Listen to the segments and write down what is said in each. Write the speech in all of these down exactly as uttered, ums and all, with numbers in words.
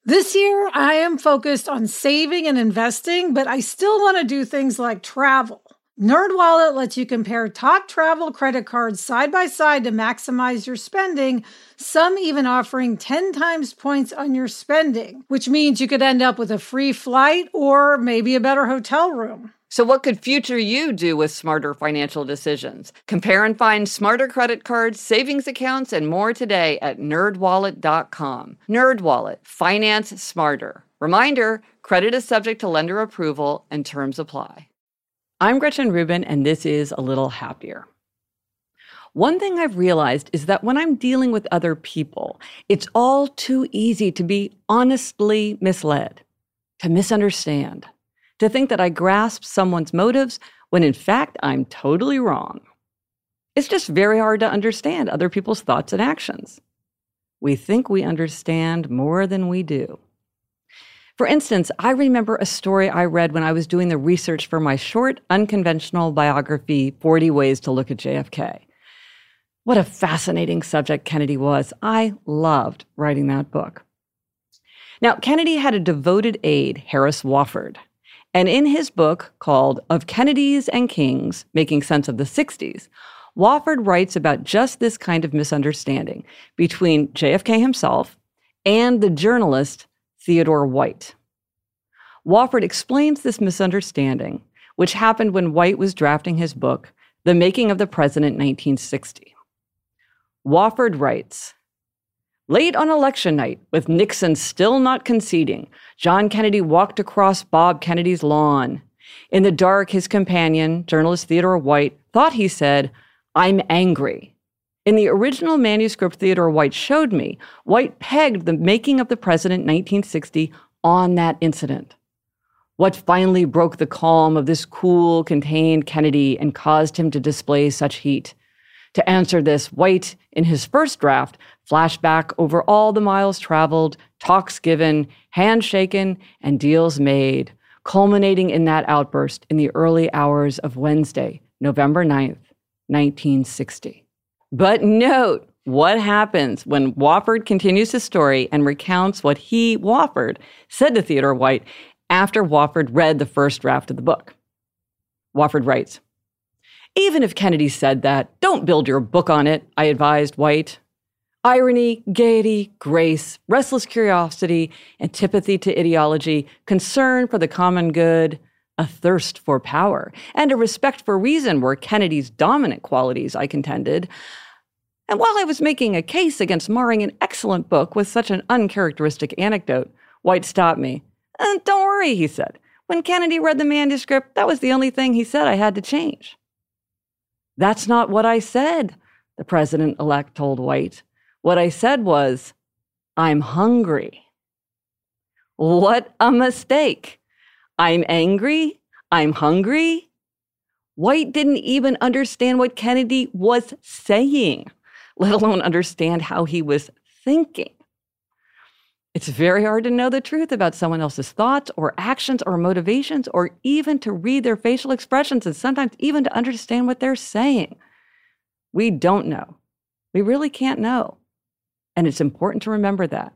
This year, I am focused on saving and investing, but I still want to do things like travel. NerdWallet lets you compare top travel credit cards side by side to maximize your spending, some even offering ten times points on your spending, which means you could end up with a free flight or maybe a better hotel room. So what could future you do with smarter financial decisions? Compare and find smarter credit cards, savings accounts, and more today at nerd wallet dot com. NerdWallet. Finance smarter. Reminder, credit is subject to lender approval and terms apply. I'm Gretchen Rubin, and this is A Little Happier. One thing I've realized is that when I'm dealing with other people, it's all too easy to be honestly misled, to misunderstand, to think that I grasp someone's motives when in fact I'm totally wrong. It's just very hard to understand other people's thoughts and actions. We think we understand more than we do. For instance, I remember a story I read when I was doing the research for my short, unconventional biography, forty Ways to Look at J F K. What a fascinating subject Kennedy was. I loved writing that book. Now, Kennedy had a devoted aide, Harris Wofford. And in his book called Of Kennedys and Kings, Making Sense of the sixties, Wofford writes about just this kind of misunderstanding between J F K himself and the journalist Theodore White. Wofford explains this misunderstanding, which happened when White was drafting his book, The Making of the President, nineteen sixty. Wofford writes, "Late on election night, with Nixon still not conceding, John Kennedy walked across Bob Kennedy's lawn. In the dark, his companion, journalist Theodore White, thought he said, 'I'm angry.' In the original manuscript Theodore White showed me, White pegged The Making of the President, nineteen sixty, on that incident. What finally broke the calm of this cool, contained Kennedy and caused him to display such heat? To answer this, White, in his first draft, flashed back over all the miles traveled, talks given, hands shaken, and deals made, culminating in that outburst in the early hours of Wednesday, November ninth, nineteen sixty. But note what happens when Wofford continues his story and recounts what he, Wofford, said to Theodore White after Wofford read the first draft of the book. Wofford writes, "Even if Kennedy said that, don't build your book on it, I advised White. Irony, gaiety, grace, restless curiosity, antipathy to ideology, concern for the common good, a thirst for power, and a respect for reason were Kennedy's dominant qualities, I contended. And while I was making a case against marring an excellent book with such an uncharacteristic anecdote, White stopped me. Uh, don't worry, he said. When Kennedy read the manuscript, that was the only thing he said I had to change." "That's not what I said," the president-elect told White. "What I said was, I'm hungry." What a mistake. I'm angry? I'm hungry? White didn't even understand what Kennedy was saying, let alone understand how he was thinking. It's very hard to know the truth about someone else's thoughts or actions or motivations, or even to read their facial expressions and sometimes even to understand what they're saying. We don't know. We really can't know. And it's important to remember that.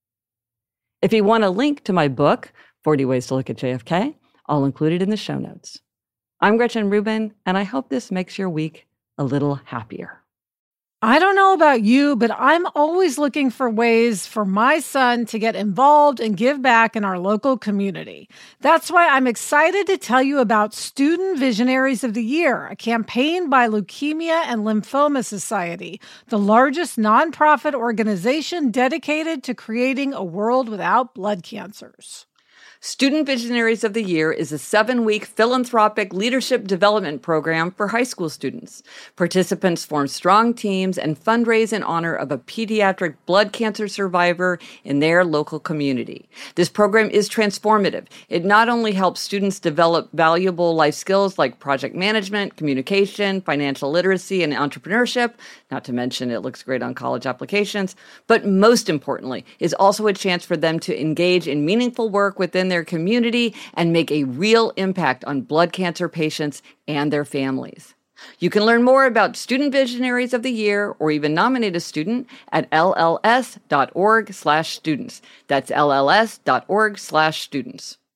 If you want a link to my book, forty Ways to Look at J F K, I'll include it in the show notes. I'm Gretchen Rubin, and I hope this makes your week a little happier. I don't know about you, but I'm always looking for ways for my son to get involved and give back in our local community. That's why I'm excited to tell you about Student Visionaries of the Year, a campaign by Leukemia and Lymphoma Society, the largest nonprofit organization dedicated to creating a world without blood cancers. Student Visionaries of the Year is a seven-week philanthropic leadership development program for high school students. Participants form strong teams and fundraise in honor of a pediatric blood cancer survivor in their local community. This program is transformative. It not only helps students develop valuable life skills like project management, communication, financial literacy, and entrepreneurship, not to mention it looks great on college applications, but most importantly, is also a chance for them to engage in meaningful work within their community and make a real impact on blood cancer patients and their families. You can learn more about Student Visionaries of the Year or even nominate a student at L L S dot org slash students. That's L L S dot org slash students.